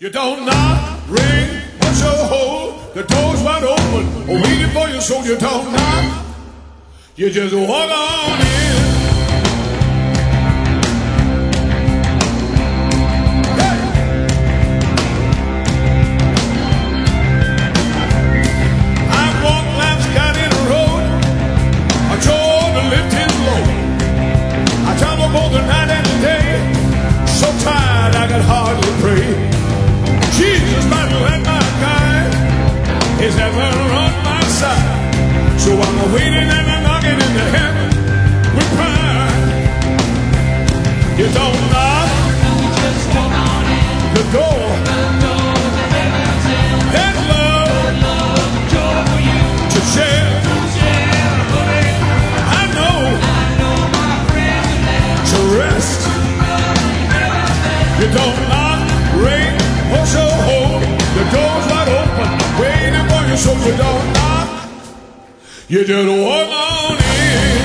You don't knock, ring, push or hold. The door's wide open, waiting for you, so you don't knock. You just walk on in. Hey! I've walked laps, got in the road. I chose to lift his load. I traveled both the night and the day. So tired I could hardly pray. Jesus might let my guide. His heaven on my side. So I'm waiting and I'm knocking into heaven with pride. You don't knock, you just walk on in. the door. There's love, joy for you to share. I know my friends are there to rest. You don't knock, ring, push or hold. The door's wide open, waiting for you, so you don't knock. You just walk on in.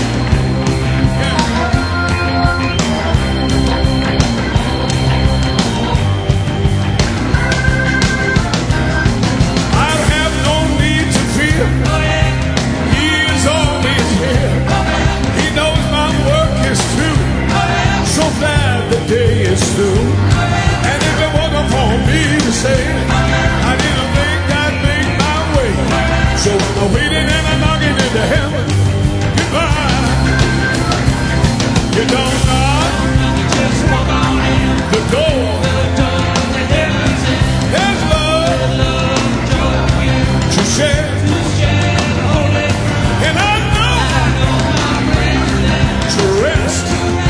I have no need to fear. He is always here. He knows my work is through. So glad the day is through. And if it wasn't for me to say, I didn't think I'd make my way. So I'm waiting and I'm knocking into heaven. Goodbye. You don't knock, you just walk on in. the door. The heavens in. There's love Joy for you to share. holy And I know my friends are there to rest.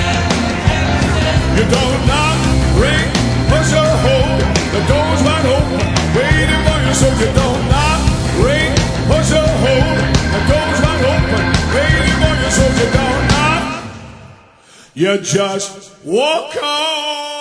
You don't knock, ring, push or hold. The door's wide open, waiting for you, so you don't knock, ring, push or hold. The door's wide open, waiting for you, so you don't knock. You just walk on.